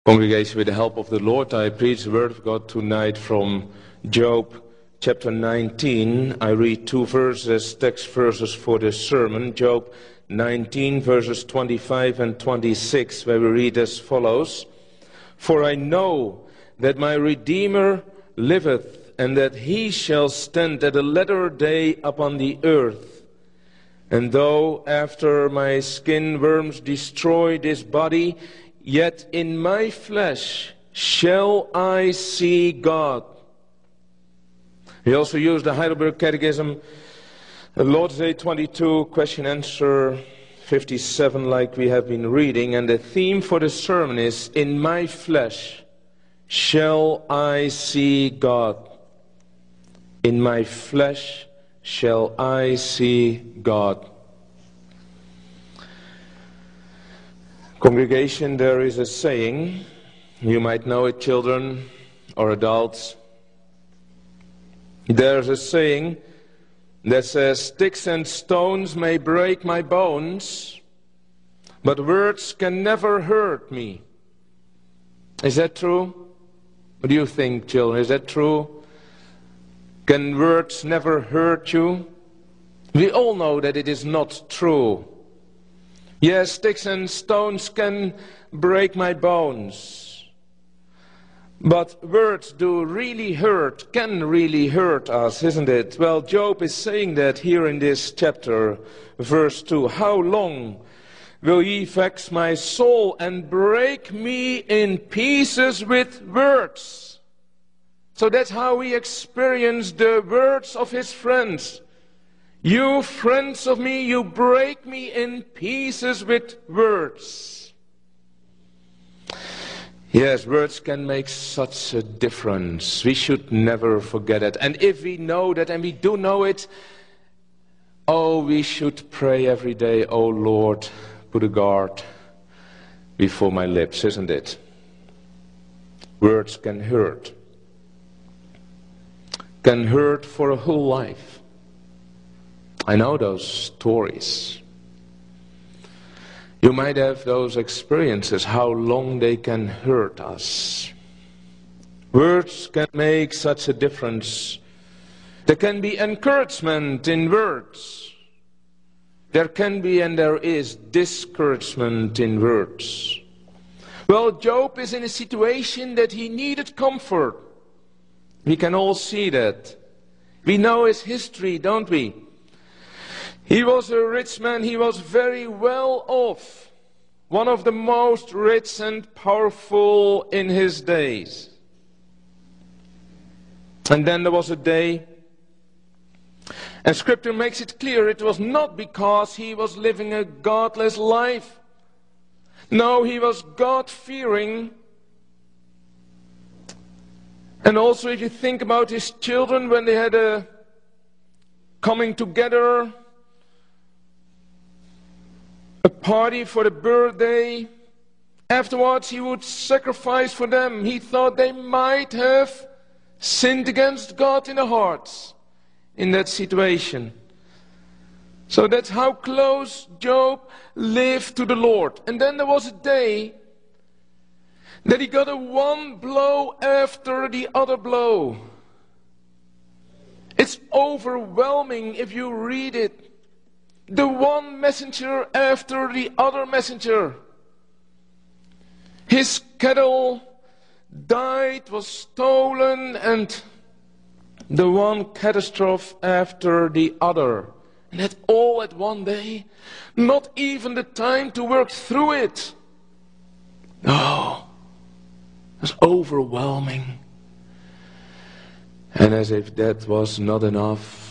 Congregation, with the help of the Lord, I preach the Word of God tonight from Job chapter 19. I read two verses, text verses for the sermon. Job 19 verses 25 and 26, where we read as follows. For I know that my Redeemer liveth, and that he shall stand at the latter day upon the earth. And though after my skin worms destroy this body, yet in my flesh shall I see God. We also use the Heidelberg Catechism, Lord's Day 22, question answer 57, like we have been reading. And the theme for the sermon is, in my flesh shall I see God. In my flesh shall I see God. Congregation, there is a saying, you might know it, children or adults. There's a saying that says, sticks and stones may break my bones, but words can never hurt me. Is that true? What do you think, children? Is that true? Can words never hurt you? We all know that it is not true. Yes, sticks and stones can break my bones. But words do really hurt, can really hurt us, isn't it? Well, Job is saying that here in this chapter, verse 2. How long will ye vex my soul and break me in pieces with words? So that's how we experience the words of his friends. You friends of me, you break me in pieces with words. Yes, words can make such a difference. We should never forget it. And if we know that, and we do know it, oh, we should pray every day, oh Lord, put a guard before my lips, isn't it? Words can hurt. Can hurt for a whole life. I know those stories. You might have those experiences, how long they can hurt us. Words can make such a difference. There can be encouragement in words. There can be and there is discouragement in words. Well, Job is in a situation that he needed comfort. We can all see that. We know his history, don't we? He was a rich man, he was very well off. One of the most rich and powerful in his days. And then there was a day, and Scripture makes it clear, it was not because he was living a godless life. No, he was God-fearing. And also if you think about his children, when they had a coming together, a party for the birthday, afterwards he would sacrifice for them. He thought they might have sinned against God in their hearts in that situation. So that's how close Job lived to the Lord. And then there was a day that he got a one blow after the other blow. It's overwhelming if you read it. The one messenger after the other messenger. His cattle died, was stolen, and the one catastrophe after the other. And that all at one day. Not even the time to work through it. No. It was overwhelming. And as if that was not enough,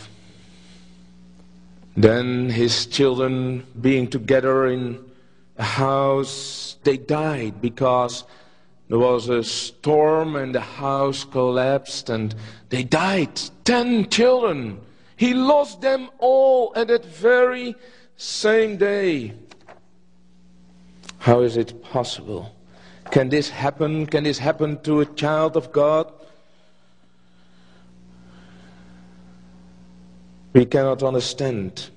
then his children being together in a house, they died because there was a storm and the house collapsed and they died. 10 children. He lost them all at that very same day. How is it possible? Can this happen? Can this happen to a child of God? We cannot understand.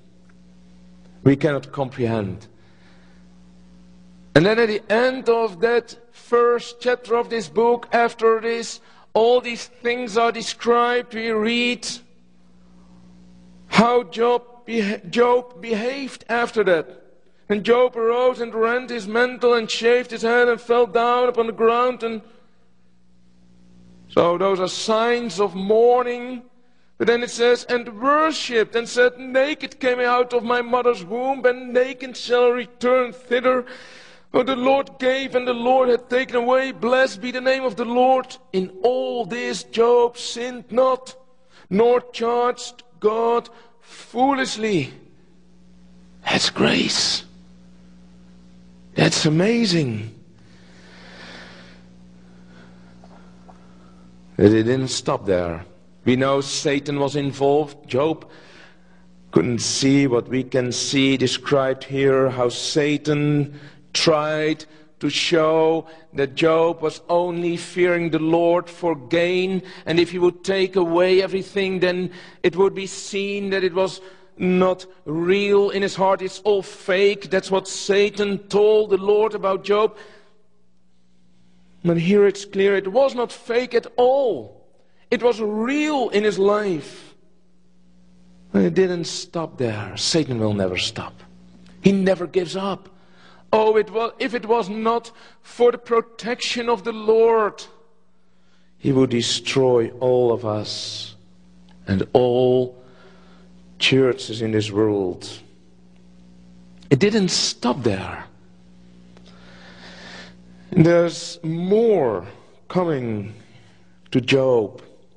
We cannot comprehend. And then at the end of that first chapter of this book, after this, all these things are described. We read how Job behaved after that. And Job arose and rent his mantle and shaved his head and fell down upon the ground. And so those are signs of mourning. But then it says, and worshipped and said, naked came I out of my mother's womb, and naked shall I return thither. For the Lord gave and the Lord had taken away. Blessed be the name of the Lord. In all this Job sinned not, nor charged God foolishly. That's grace. That's amazing. But it didn't stop there. We know Satan was involved. Job couldn't see what we can see described here, how Satan tried to show that Job was only fearing the Lord for gain, and if he would take away everything, then it would be seen that it was not real in his heart. It's all fake. That's what Satan told the Lord about Job. But here it's clear it was not fake at all. It was real in his life. And it didn't stop there. Satan will never stop. He never gives up. Oh, if it was not for the protection of the Lord, he would destroy all of us and all churches in this world. It didn't stop there. And there's more coming to Job.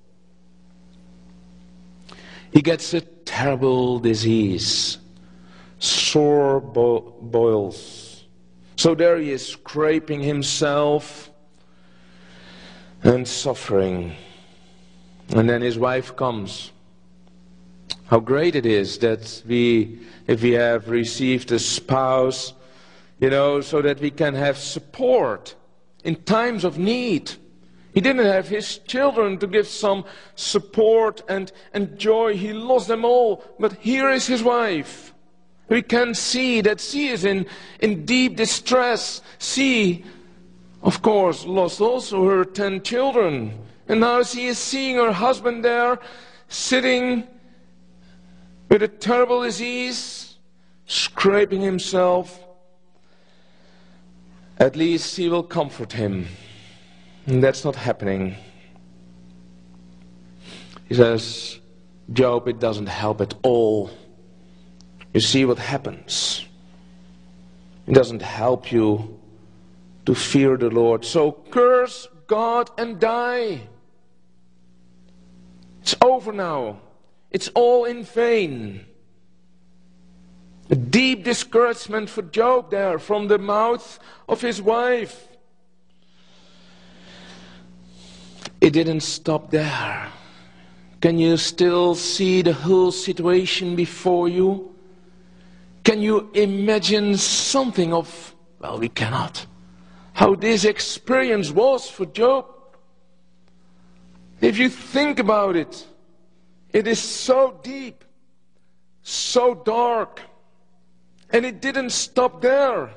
He gets a terrible disease, sore boils. So there he is, scraping himself and suffering. And then his wife comes. How great it is that if we have received a spouse, so that we can have support in times of need. He didn't have his children to give some support and joy. He lost them all. But here is his wife. We can see that she is in deep distress. She, of course, lost also her 10 children. And now she is seeing her husband there, sitting with a terrible disease, scraping himself. At least she will comfort him. And that's not happening. He says, Job, it doesn't help at all. You see what happens. It doesn't help you to fear the Lord. So curse God and die. It's over now. It's all in vain. A deep discouragement for Job there from the mouth of his wife. It didn't stop there. Can you still see the whole situation before you? Can you imagine something of, well, we cannot, how this experience was for Job? If you think about it, it is so deep, so dark, and it didn't stop there.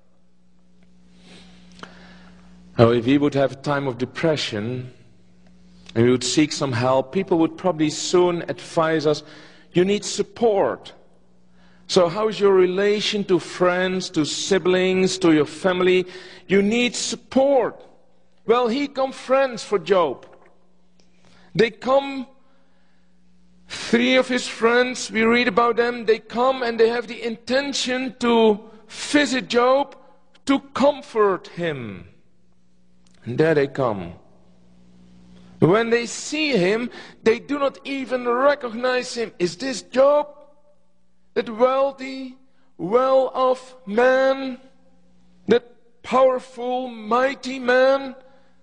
Now, if we would have a time of depression, and we would seek some help, people would probably soon advise us, you need support. So how is your relation to friends, to siblings, to your family? You need support. Well, here come friends for Job. They come, 3 of his friends, we read about them, they come and they have the intention to visit Job, to comfort him. And there they come. When they see him, they do not even recognize him. Is this Job? That wealthy, well-off man? That powerful, mighty man?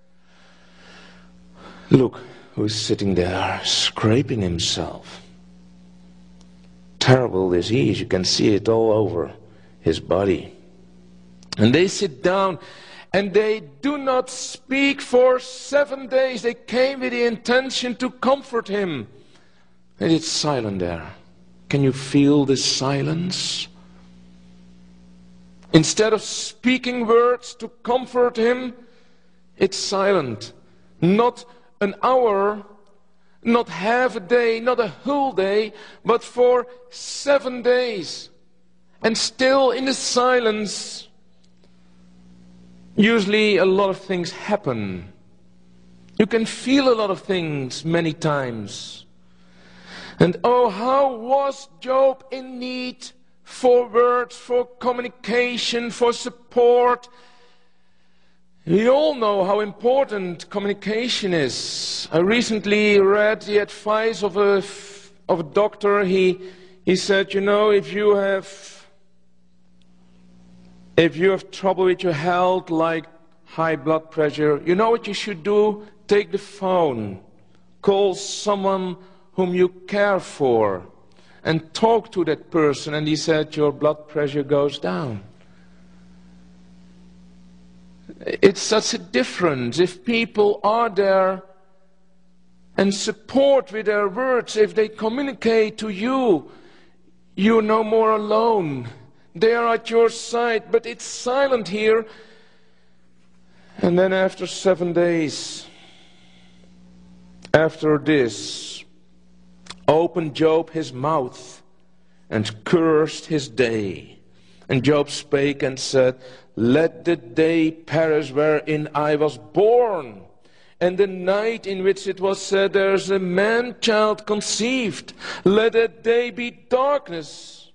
Look who's sitting there, scraping himself. Terrible disease, you can see it all over his body. And they sit down. And they do not speak for 7 days. They came with the intention to comfort him. And it's silent there. Can you feel the silence? Instead of speaking words to comfort him, It's silent. Not an hour, not half a day, not a whole day, but for 7 days. And still in the silence, usually a lot of things happen. You can feel a lot of things many times. And oh, how was Job in need for words, for communication, for support? We all know how important communication is. I recently read the advice of a doctor. He said, you know, if you have trouble with your health, like high blood pressure, you know what you should do? Take the phone, call someone whom you care for, and talk to that person. And he said, your blood pressure goes down. It's such a difference if people are there and support with their words. If they communicate to you, you're no more alone. They are at your side, but it's silent here. And then after 7 days, after this, opened Job his mouth and cursed his day. And Job spake and said, let the day perish wherein I was born, and the night in which it was said, there is a man-child conceived. Let that day be darkness.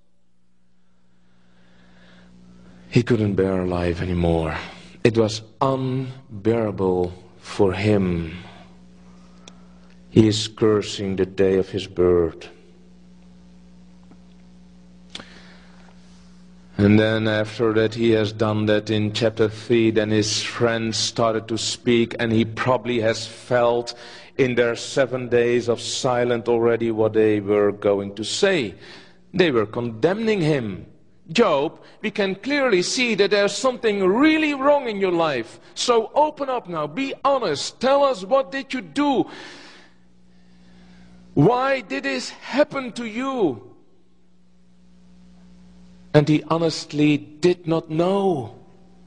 He couldn't bear life anymore. It was unbearable for him. He is cursing the day of his birth. And then after that he has done that in chapter 3, then his friends started to speak, and he probably has felt in their 7 days of silence already what they were going to say. They were condemning him. Job, we can clearly see that there's something really wrong in your life. So open up now, be honest, tell us, what did you do? Why did this happen to you? And he honestly did not know.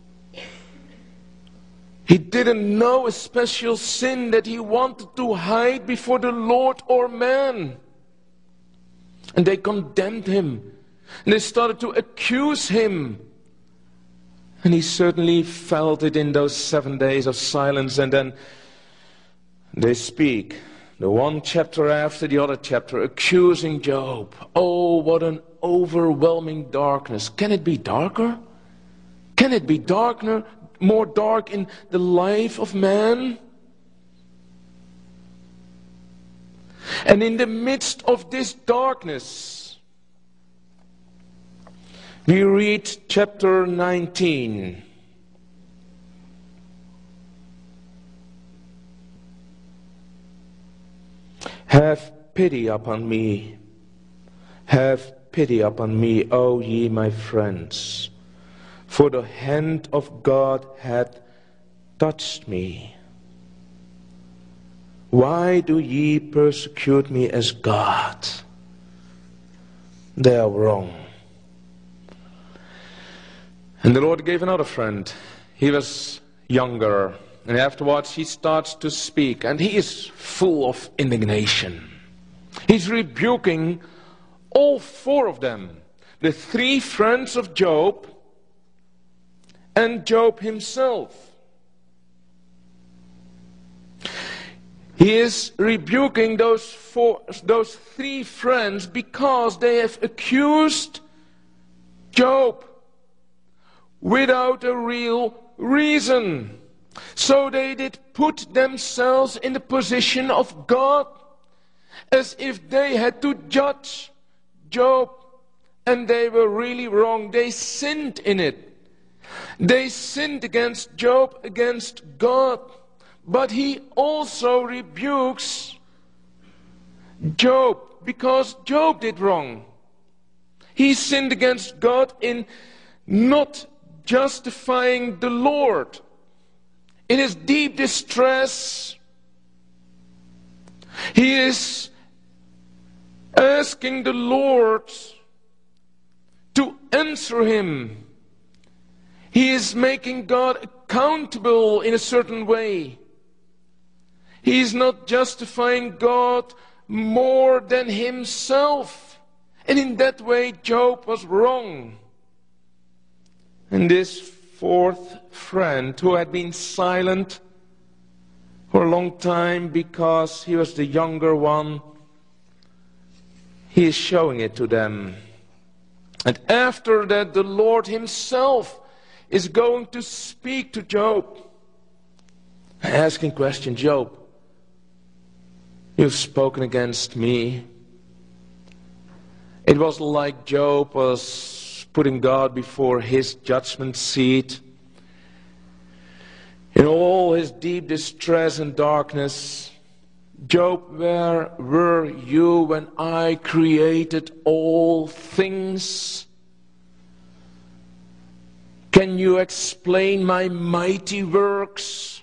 He didn't know a special sin that he wanted to hide before the Lord or man. And they condemned him. And they started to accuse him. And he certainly felt it in those 7 days of silence. And then they speak, the one chapter after the other chapter, accusing Job. Oh, what an overwhelming darkness. Can it be darker? Can it be darker, more dark in the life of man? And in the midst of this darkness, we read chapter 19. Have pity upon me. Have pity upon me, O ye my friends, for the hand of God hath touched me. Why do ye persecute me as God? They are wrong. And the Lord gave another friend. He was younger, and afterwards he starts to speak, and he is full of indignation. He's rebuking all 4 of them, the 3 friends of Job and Job himself. He is rebuking those 3 friends because they have accused Job without a real reason. So they did put themselves in the position of God, as if they had to judge Job, and they were really wrong. They sinned in it. They sinned against Job, against God. But he also rebukes Job because Job did wrong. He sinned against God in not justifying the Lord. In his deep distress, he is asking the Lord to answer him. He is making God a accountable in a certain way. He is not justifying God more than himself. And in that way, Job was wrong. And this fourth friend, who had been silent for a long time because he was the younger one, he is showing it to them. And after that, the Lord himself is going to speak to Job, asking question, Job, you've spoken against me. It was like Job was putting God before his judgment seat. In all his deep distress and darkness, Job, where were you when I created all things? Can you explain my mighty works?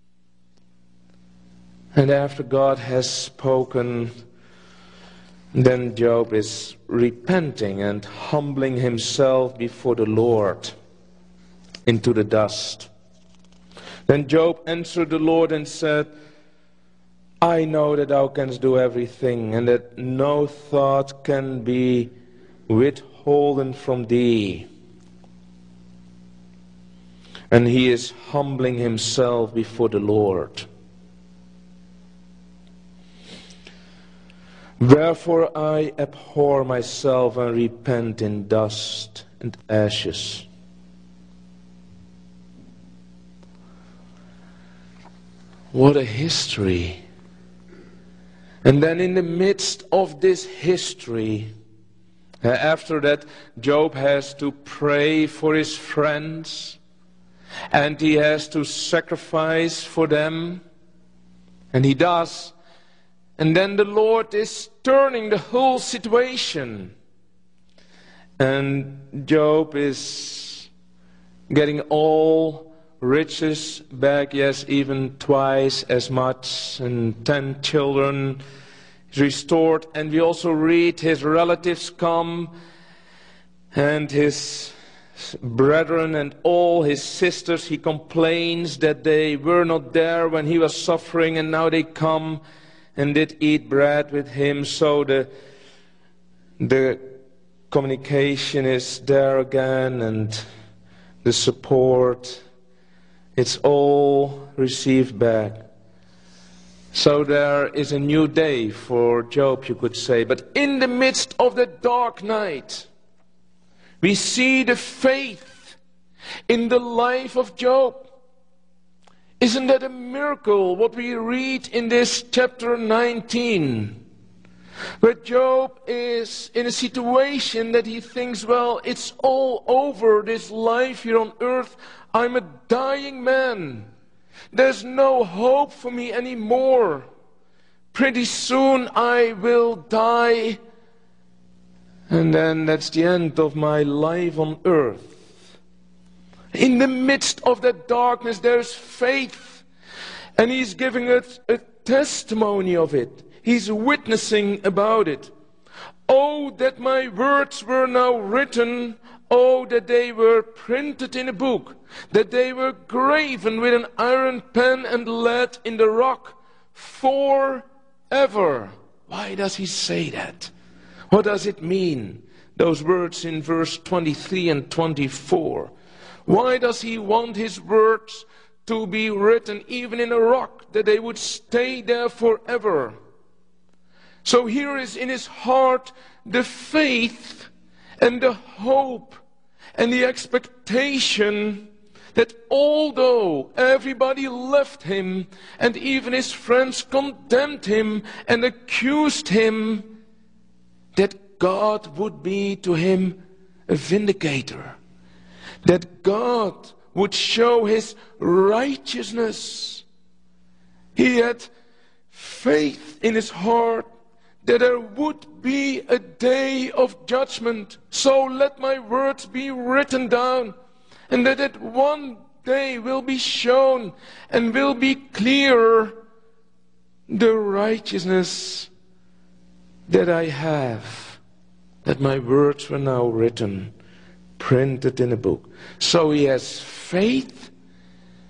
And after God has spoken, then Job is repenting and humbling himself before the Lord into the dust. Then Job answered the Lord and said, I know that thou canst do everything, and that no thought can be withholden from thee. And he is humbling himself before the Lord. Wherefore I abhor myself and repent in dust and ashes. What a history. And then in the midst of this history, after that, Job has to pray for his friends, and he has to sacrifice for them, and he does. And then the Lord is turning the whole situation, and Job is getting all riches back, yes, even twice as much, and 10 children restored. And we also read his relatives come, and his brethren and all his sisters. He complains that they were not there when he was suffering, and now they come and did eat bread with him. So the communication is there again, and the support, it's all received back. So there is a new day for Job, you could say. But in the midst of the dark night, we see the faith in the life of Job. Isn't that a miracle, what we read in this chapter 19? Where Job is in a situation that he thinks, well, it's all over, this life here on earth. I'm a dying man. There's no hope for me anymore. Pretty soon I will die. And then that's the end of my life on earth. In the midst of that darkness, there's faith. And he's giving us a testimony of it. He's witnessing about it. Oh, that my words were now written. Oh, that they were printed in a book. That they were graven with an iron pen and lead in the rock forever. Why does he say that? What does it mean? Those words in verse 23 and 24. Why does he want his words to be written even in a rock, that they would stay there forever? So here is in his heart the faith and the hope and the expectation that although everybody left him and even his friends condemned him and accused him, that God would be to him a vindicator. That God would show his righteousness. He had faith in his heart that there would be a day of judgment. So let my words be written down, and that it one day will be shown and will be clear the righteousness that I have, that my words were now written, printed in a book. So he has faith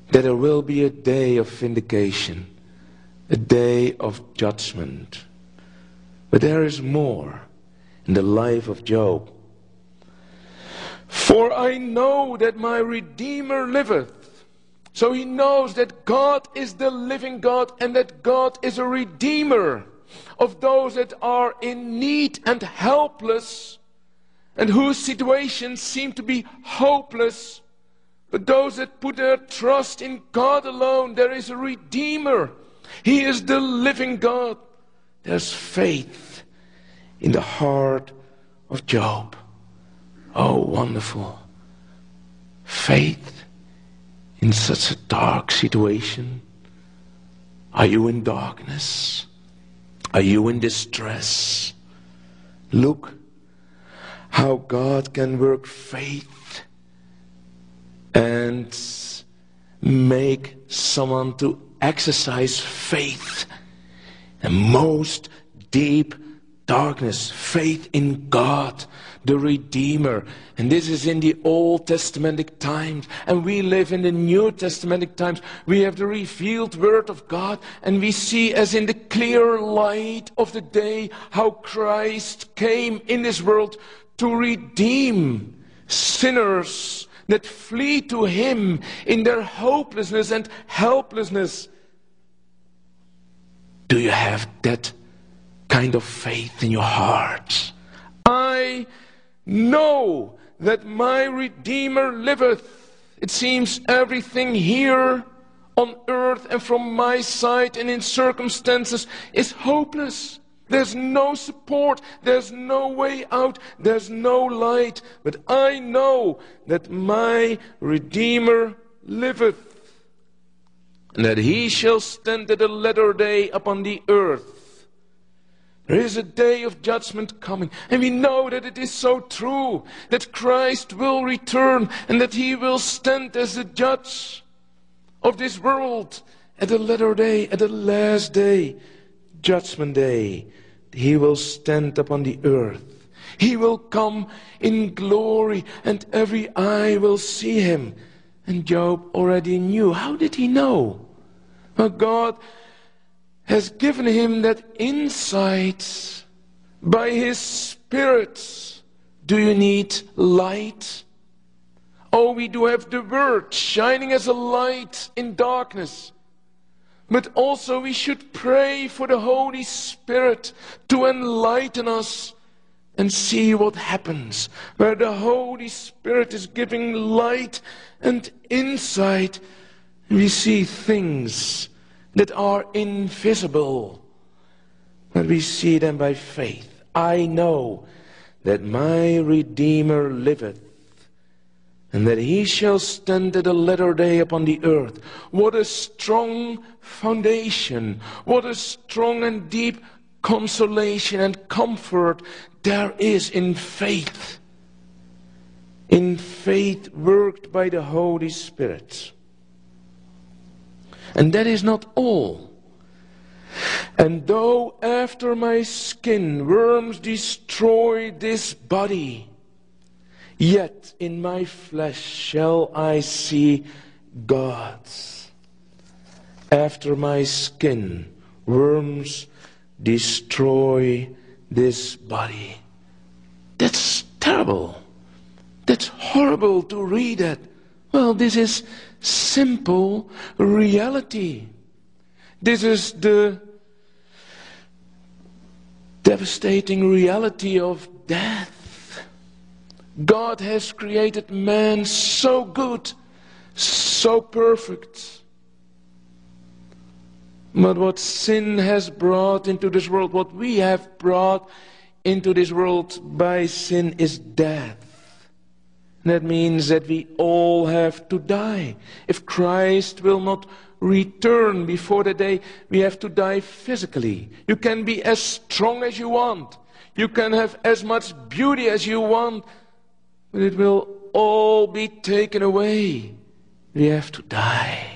that there will be a day of vindication, a day of judgment. But there is more in the life of Job. For I know that my Redeemer liveth. So he knows that God is the living God and that God is a Redeemer of those that are in need and helpless and whose situations seem to be hopeless. But those that put their trust in God alone, there is a Redeemer. He is the living God. There's faith in the heart of Job. Oh, wonderful. Faith in such a dark situation. Are you in darkness? Are you in distress? Look how God can work faith and make someone to exercise faith. The most deep darkness, faith in God, the Redeemer. And this is in the Old Testamentic times. And we live in the New Testamentic times. We have the revealed Word of God. And we see as in the clear light of the day how Christ came in this world to redeem sinners that flee to Him in their hopelessness and helplessness. Do you have that kind of faith in your heart? I know that my Redeemer liveth. It seems everything here on earth and from my side and in circumstances is hopeless. There's no support, there's no way out, there's no light. But I know that my Redeemer liveth, and that He shall stand at the latter day upon the earth. There is a day of judgment coming, and we know that it is so true, that Christ will return, and that He will stand as the judge of this world at the latter day, at the last day, judgment day. He will stand upon the earth. He will come in glory, and every eye will see Him. And Job already knew. How did he know? Well, God has given him that insight by His Spirit. Do you need light? Oh, we do have the Word shining as a light in darkness. But also we should pray for the Holy Spirit to enlighten us and see what happens. Where the Holy Spirit is giving light and insight, we see things that are invisible, but we see them by faith. I know that my Redeemer liveth, and that He shall stand at the latter day upon the earth. What a strong foundation, what a strong and deep consolation and comfort there is in faith. In faith worked by the Holy Spirit. And that is not all. And though after my skin worms destroy this body, yet in my flesh shall I see God. After my skin worms destroy this body. That's terrible. That's horrible to read that. Well, this is simple reality. This is the devastating reality of death. God has created man so good, so perfect. But what sin has brought into this world, what we have brought into this world by sin is death. That means that we all have to die. If Christ will not return before the day, we have to die physically. You can be as strong as you want. You can have as much beauty as you want. But it will all be taken away. We have to die.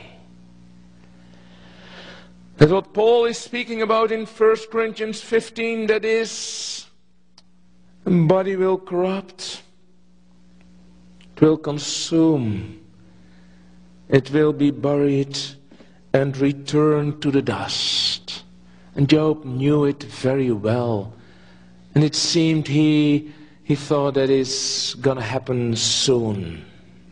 That's what Paul is speaking about in 1 Corinthians 15. That is, the body will corrupt. Will consume. It will be buried and return to the dust. And Job knew it very well. And it seemed he thought that it's going to happen soon.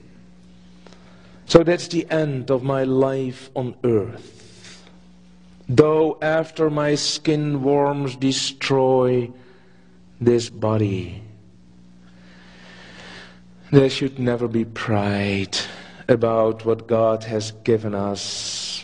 So that's the end of my life on earth. Though after my skin worms destroy this body, there should never be pride about what God has given us,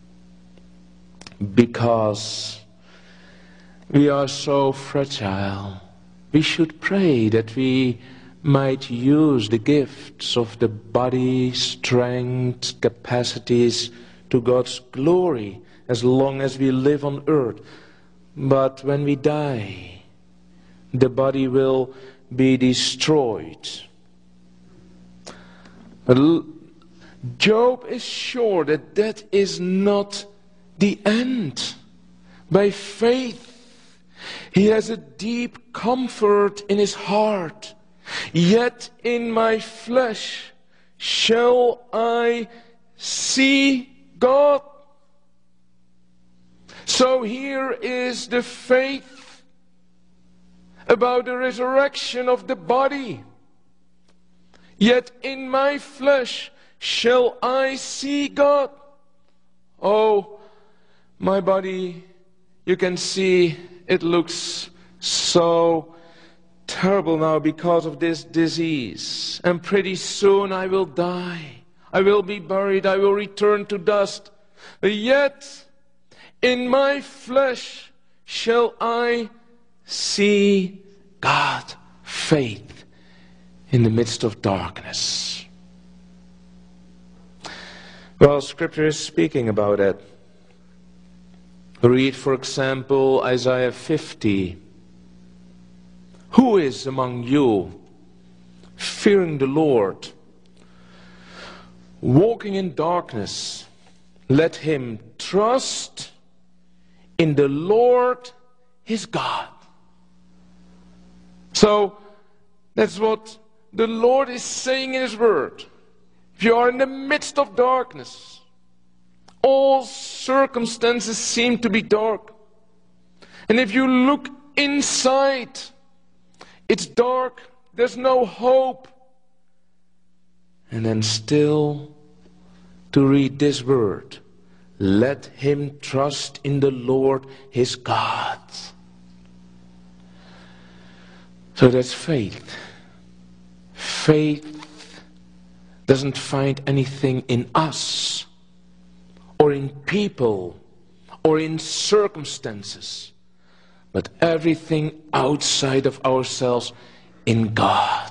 because we are so fragile. We should pray that we might use the gifts of the body, strength, capacities to God's glory as long as we live on earth. But when we die, the body will be destroyed. But Job is sure that that is not the end. By faith, he has a deep comfort in his heart. Yet in my flesh shall I see God. So here is the faith about the resurrection of the body. Yet in my flesh shall I see God. Oh, my body, you can see it looks so terrible now because of this disease. And pretty soon I will die. I will be buried. I will return to dust. Yet in my flesh shall I see God. Faith in the midst of darkness. Well, Scripture is speaking about it. Read, for example, Isaiah 50. Who is among you fearing the Lord, walking in darkness? Let him trust in the Lord his God. So that's what the Lord is saying in his word. If you are in the midst of darkness, all circumstances seem to be dark. And if you look inside, it's dark, there's no hope. And then still to read this word, let him trust in the Lord his God. So that's faith. Faith doesn't find anything in us, or in people, or in circumstances, but everything outside of ourselves in God.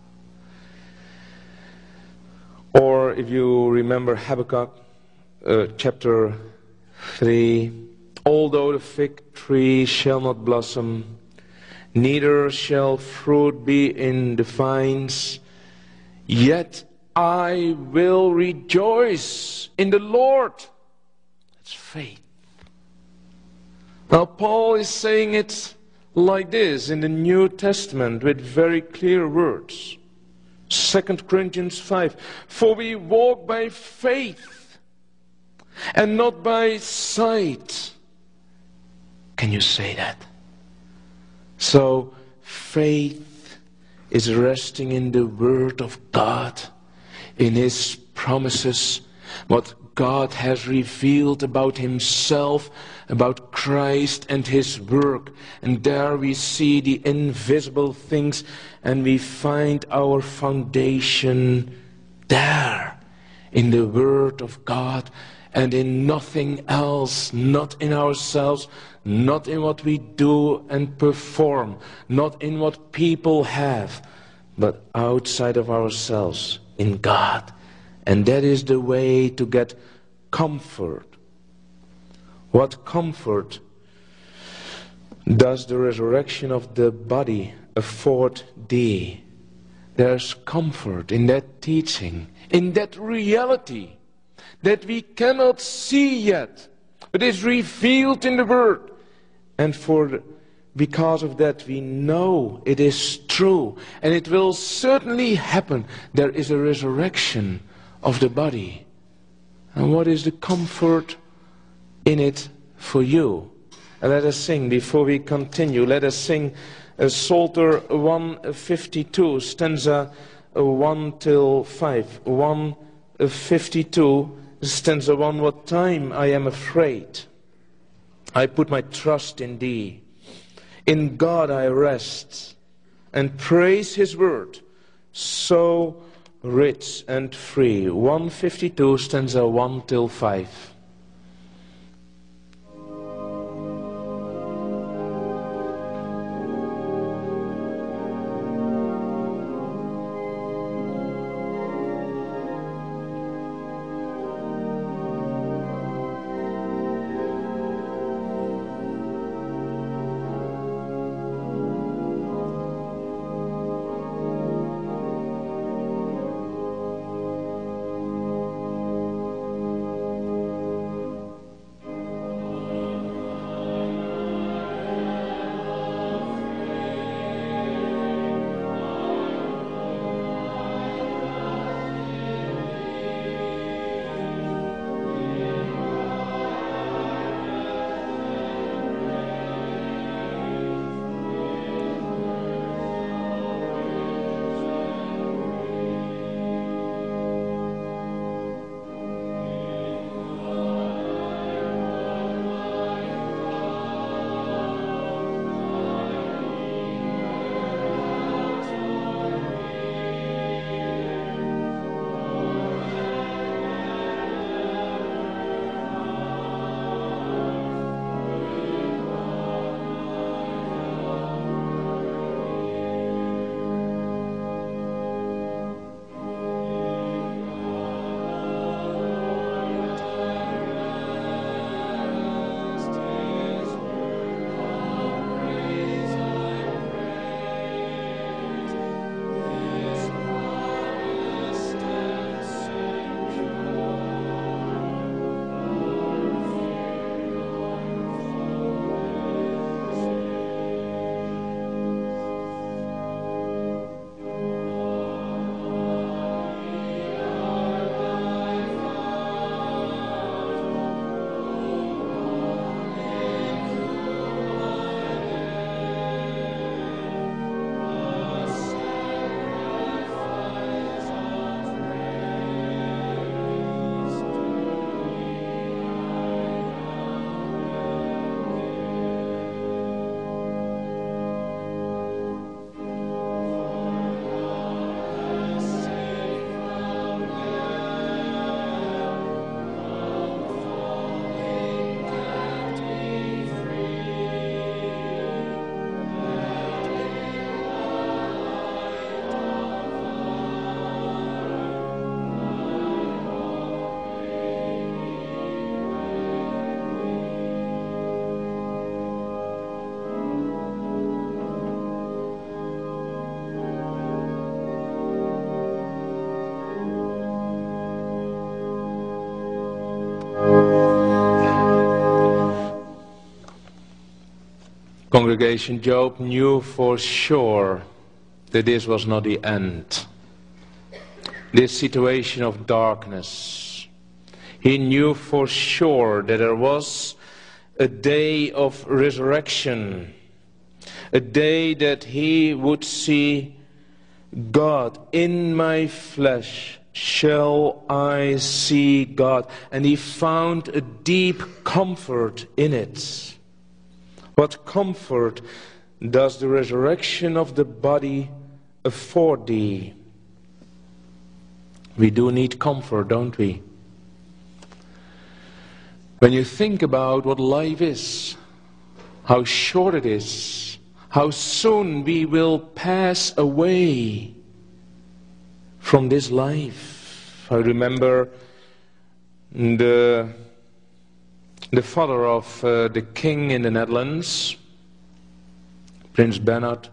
Or if you remember Habakkuk chapter 3, although the fig tree shall not blossom, neither shall fruit be in the vines, yet I will rejoice in the Lord. That's faith. Now Paul is saying it like this in the New Testament with very clear words. 2 Corinthians 5. For we walk by faith and not by sight. Can you say that? So faith is resting in the Word of God, in His promises, what God has revealed about Himself, about Christ and His work. And there we see the invisible things, and we find our foundation there, in the Word of God, and in nothing else, not in ourselves, not in what we do and perform, not in what people have, but outside of ourselves, in God. And that is the way to get comfort. What comfort does the resurrection of the body afford thee? There's comfort in that teaching, in that reality that we cannot see yet, but is revealed in the Word. And because of that, we know it is true, and it will certainly happen. There is a resurrection of the body. And what is the comfort in it for you? And let us sing before we continue. Let us sing Psalter 152, stanza 1 till 5. 152, stanza 1. What time I am afraid, I put my trust in thee. In God I rest and praise his word, so rich and free. 152, stanza 1 till 5. Congregation, Job knew for sure that this was not the end. This situation of darkness. He knew for sure that there was a day of resurrection, a day that he would see God. In my flesh shall I see God. And he found a deep comfort in it. What comfort does the resurrection of the body afford thee? We do need comfort, don't we? When you think about what life is, how short it is, how soon we will pass away from this life. I remember the father of the king in the Netherlands, Prince Bernhard,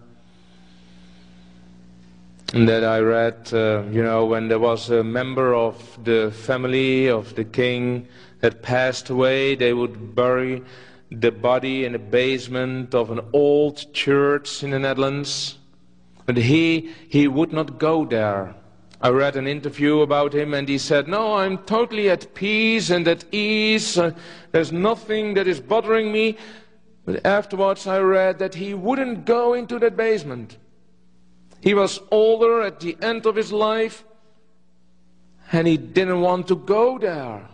and that I read, when there was a member of the family of the king that passed away, they would bury the body in the basement of an old church in the Netherlands. But he would not go there. I read an interview about him, and he said, "No, I'm totally at peace and at ease. There's nothing that is bothering me." But afterwards I read that he wouldn't go into that basement. He was older, at the end of his life, and he didn't want to go there.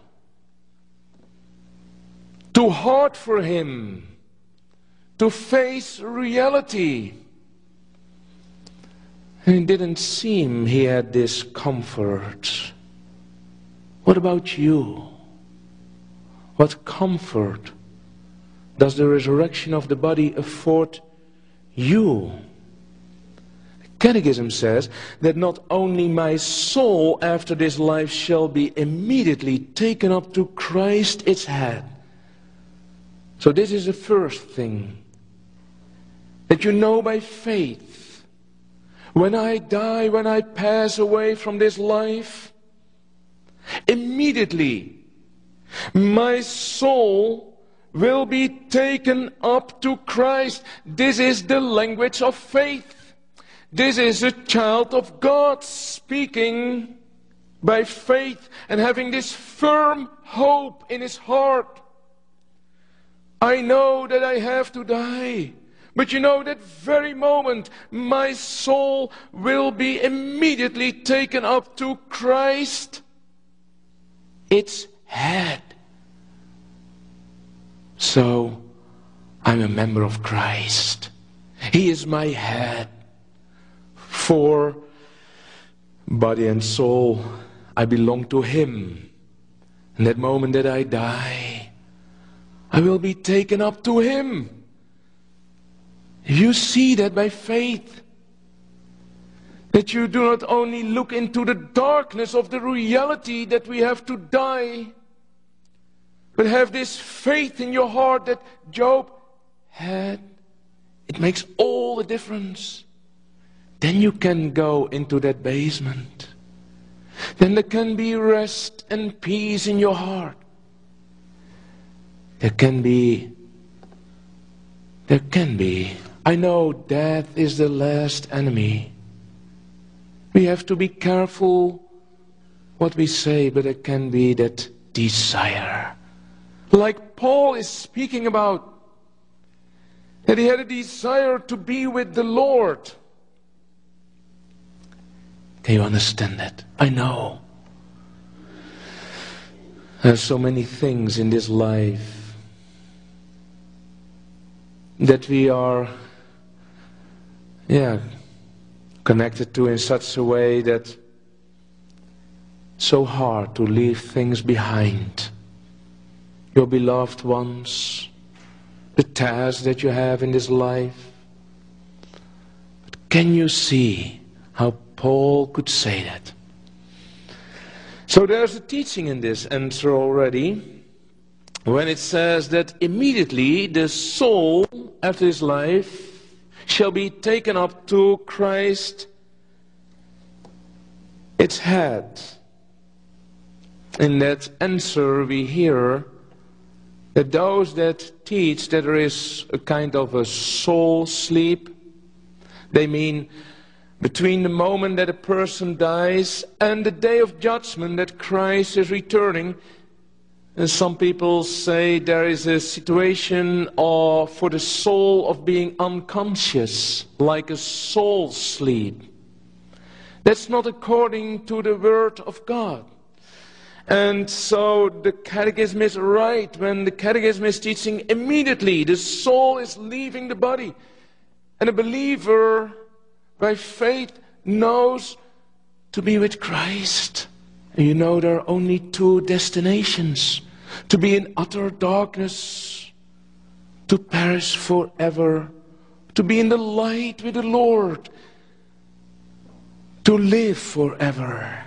Too hard for him to face reality. And it didn't seem he had this comfort. What about you? What comfort does the resurrection of the body afford you? Catechism says that not only my soul after this life shall be immediately taken up to Christ its head. So this is the first thing, that you know by faith. When I die, when I pass away from this life, immediately my soul will be taken up to Christ. This is the language of faith. This is a child of God speaking by faith and having this firm hope in his heart. I know that I have to die. But you know, that very moment, my soul will be immediately taken up to Christ, its head. So, I'm a member of Christ. He is my head. For body and soul, I belong to Him. And that moment that I die, I will be taken up to Him. You see that by faith. That you do not only look into the darkness of the reality that we have to die, but have this faith in your heart that Job had. It makes all the difference. Then you can go into that basement. Then there can be rest and peace in your heart. There can be. I know death is the last enemy. We have to be careful what we say, but there can be that desire. Like Paul is speaking about, that he had a desire to be with the Lord. Can you understand that? I know. There's so many things in this life that we are connected to in such a way that it's so hard to leave things behind. Your beloved ones, the tasks that you have in this life. But can you see how Paul could say that? So there's a teaching in this answer already, when it says that immediately the soul after his life shall be taken up to Christ, its head. In that answer we hear that those that teach that there is a kind of a soul sleep, they mean between the moment that a person dies and the day of judgment that Christ is returning. And some people say there is a situation for the soul of being unconscious, like a soul sleep. That's not according to the Word of God. And so the Catechism is right when the Catechism is teaching immediately the soul is leaving the body. And a believer by faith knows to be with Christ. And you know there are only two destinations. To be in utter darkness, to perish forever, to be in the light with the Lord, to live forever.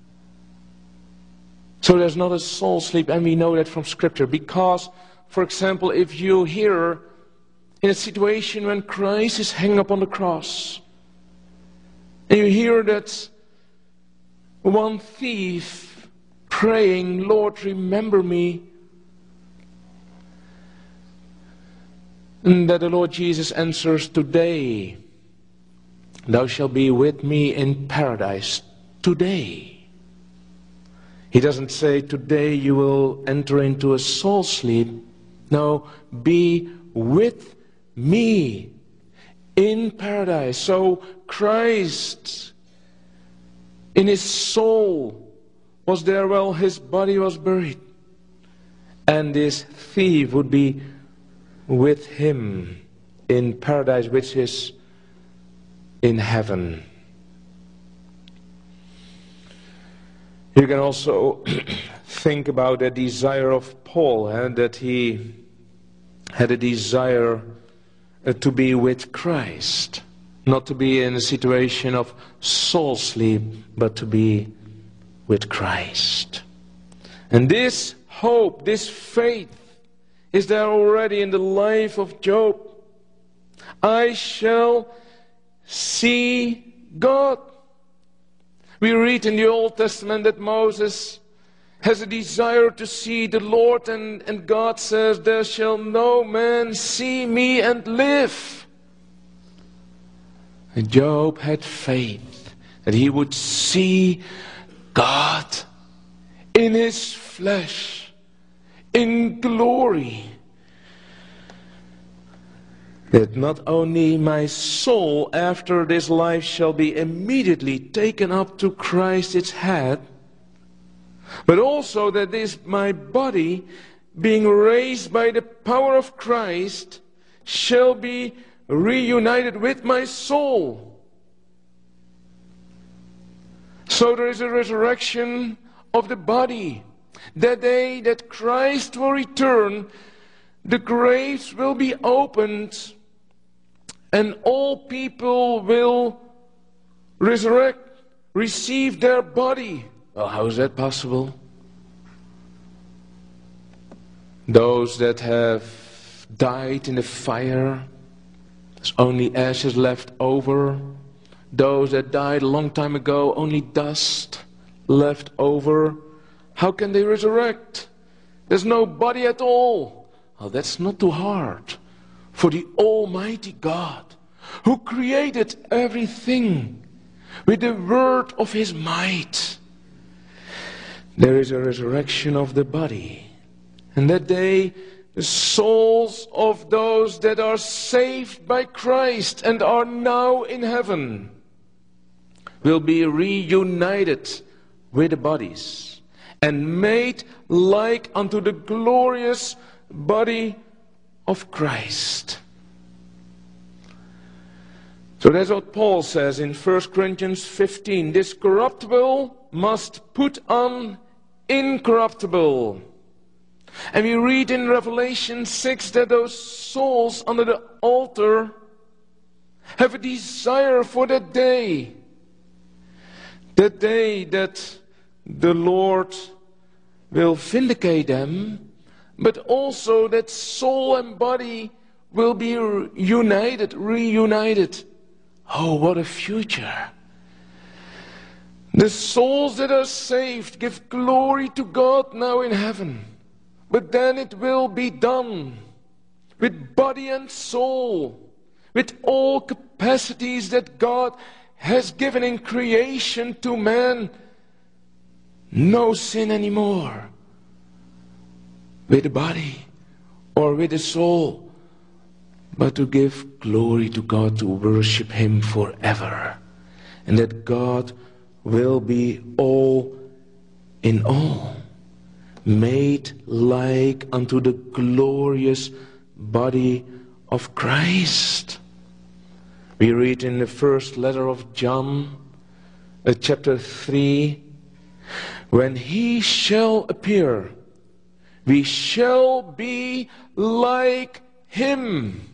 So there's not a soul sleep, and we know that from Scripture. Because, for example, if you hear in a situation when Christ is hanging up on the cross, and you hear that one thief praying, "Lord, remember me," and that the Lord Jesus answers, "Today thou shalt be with me in paradise." today. He doesn't say today you will enter into a soul sleep. No, be with me in paradise. So Christ in his soul was there while his body was buried. And this thief would be with him in paradise, which is in heaven. You can also think about the desire of Paul, that he had a desire to be with Christ. Not to be in a situation of soul sleep, but to be with Christ. And this hope, this faith, is there already in the life of Job. I shall see God. We read in the Old Testament that Moses has a desire to see the Lord, and God says, there shall no man see me and live. And Job had faith that he would see God in his flesh, in glory. That not only my soul after this life shall be immediately taken up to Christ its head, but also that this my body, being raised by the power of Christ, shall be reunited with my soul. So there is a resurrection of the body. That day that Christ will return, the graves will be opened, and all people will resurrect, receive their body. Well, how is that possible? Those that have died in the fire, there's only ashes left over. Those that died a long time ago, only dust left over. How can they resurrect? There's no body at all. Oh, that's not too hard for the Almighty God, who created everything with the word of his might. There is a resurrection of the body. And that day, the souls of those that are saved by Christ and are now in heaven will be reunited with the bodies and made like unto the glorious body of Christ. So that's what Paul says in 1 Corinthians 15. This corruptible must put on incorruptible. And we read in Revelation 6 that those souls under the altar have a desire for that day. That day that the Lord will vindicate them, but also that soul and body will be reunited. Oh, what a future. The souls that are saved give glory to God now in heaven. But then it will be done with body and soul, with all capacities that God has given in creation to man. No sin anymore. With the body or with the soul, but to give glory to God, to worship him forever. And that God will be all in all, made like unto the glorious body of Christ. We read in the first letter of John, chapter 3, when he shall appear, we shall be like him.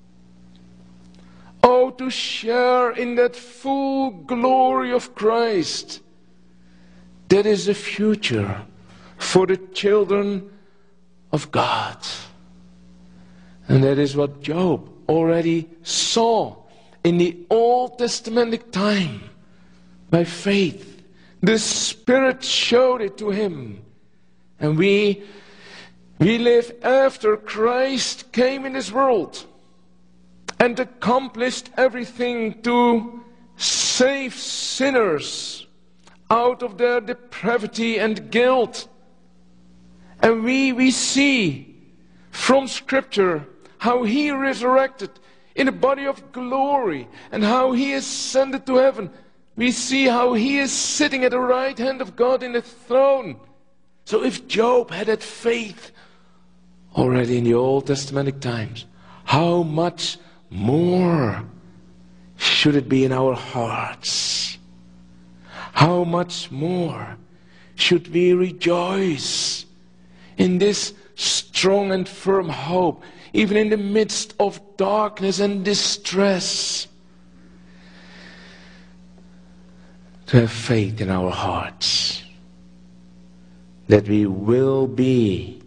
Oh, to share in that full glory of Christ. That is the future for the children of God. And that is what Job already saw in the Old Testamentic time. By faith, the Spirit showed it to him. And we live after Christ came in this world and accomplished everything to save sinners out of their depravity and guilt. And we see from Scripture how He resurrected in a body of glory and how He ascended to heaven. We see how He is sitting at the right hand of God in the throne. So if Job had that faith already in the Old Testamentic times, how much more should it be in our hearts? How much more should we rejoice in this strong and firm hope, even in the midst of darkness and distress? To have faith in our hearts that we will be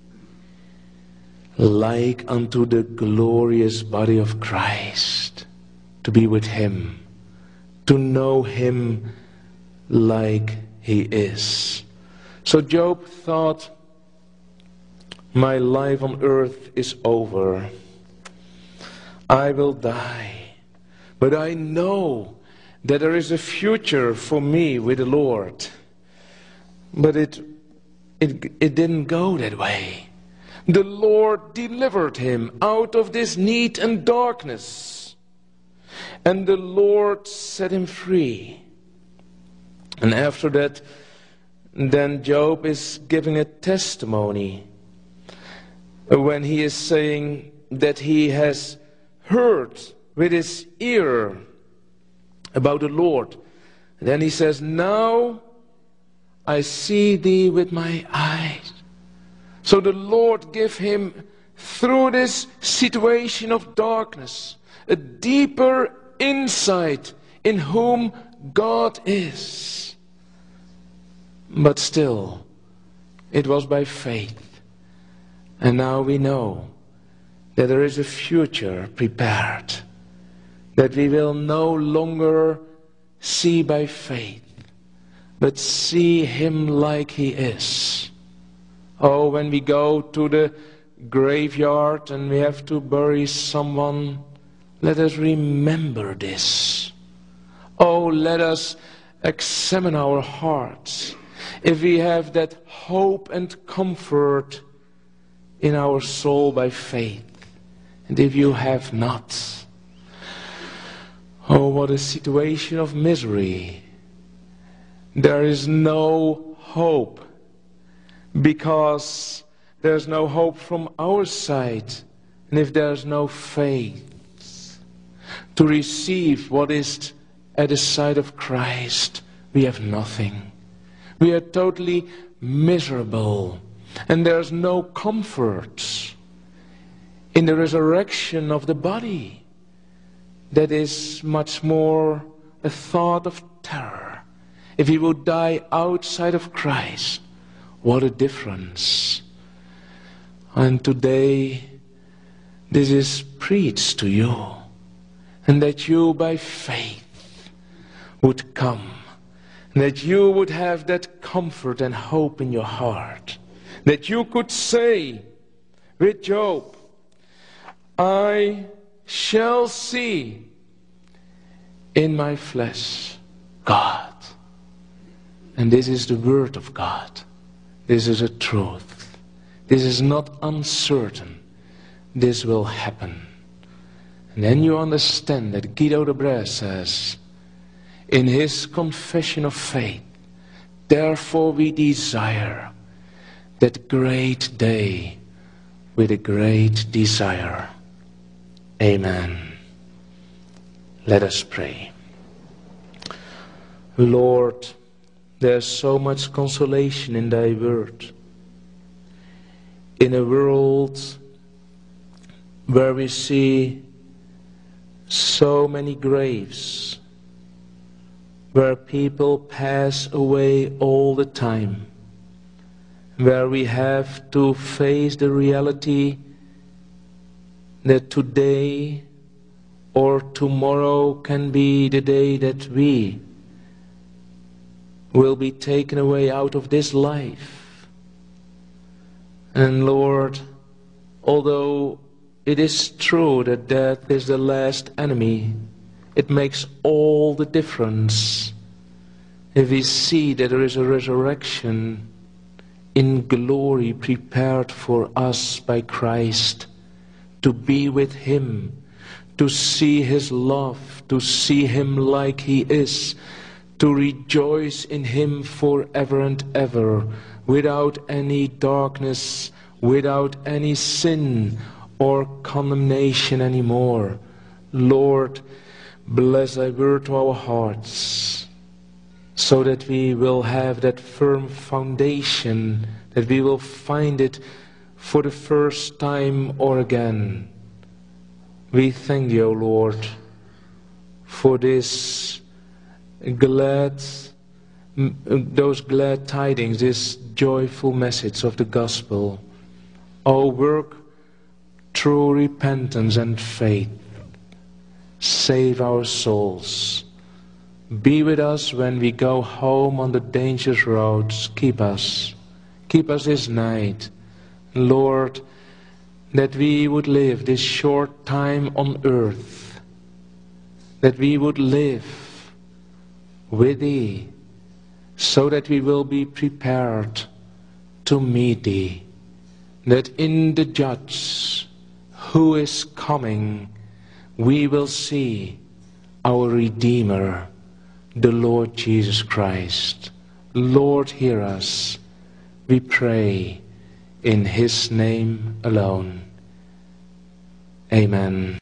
like unto the glorious body of Christ, to be with Him, to know Him like He is. So Job thought, my life on earth is over. I will die. But I know that there is a future for me with the Lord. But it didn't go that way. The Lord delivered him out of this need and darkness. And the Lord set him free. And after that, then Job is giving a testimony when he is saying that he has heard with his ear about the Lord. And then he says, now I see thee with my eyes. So the Lord gave him, through this situation of darkness, a deeper insight in whom God is. But still, it was by faith. And now we know that there is a future prepared, that we will no longer see by faith, but see Him like He is. Oh, when we go to the graveyard and we have to bury someone, let us remember this. Oh, let us examine our hearts. If we have that hope and comfort in our soul by faith, and if you have not, oh, what a situation of misery. There is no hope, because there's no hope from our side. And if there's no faith to receive what is at the side of Christ, we have nothing. We are totally miserable. And there's no comfort in the resurrection of the body. That is much more a thought of terror. If we would die outside of Christ, what a difference. And today, this is preached to you. And that you by faith would come. And that you would have that comfort and hope in your heart. That you could say with Job, I shall see in my flesh God. And this is the word of God. This is a truth. This is not uncertain. This will happen. And then you understand that Guido de Brès says in his confession of faith, therefore we desire that great day with a great desire. Amen. Let us pray. Lord, there's so much consolation in Thy word. In a world where we see so many graves, where people pass away all the time, where we have to face the reality that today or tomorrow can be the day that we will be taken away out of this life. And Lord, although it is true that death is the last enemy, it makes all the difference if we see that there is a resurrection in glory prepared for us by Christ, to be with Him, to see His love, to see Him like He is, to rejoice in Him forever and ever, without any darkness, without any sin or condemnation anymore. Lord, bless Thy word to our hearts, so that we will have that firm foundation, that we will find it for the first time or again. We thank Thee, O Lord, for this those glad tidings, this joyful message of the gospel. O work through repentance and faith. Save our souls. Be with us when we go home on the dangerous roads. Keep us this night. Lord, that we would live this short time on earth, that we would live with Thee, so that we will be prepared to meet Thee, that in the Judge who is coming, we will see our Redeemer, the Lord Jesus Christ. Lord, hear us, we pray, in His name alone. Amen.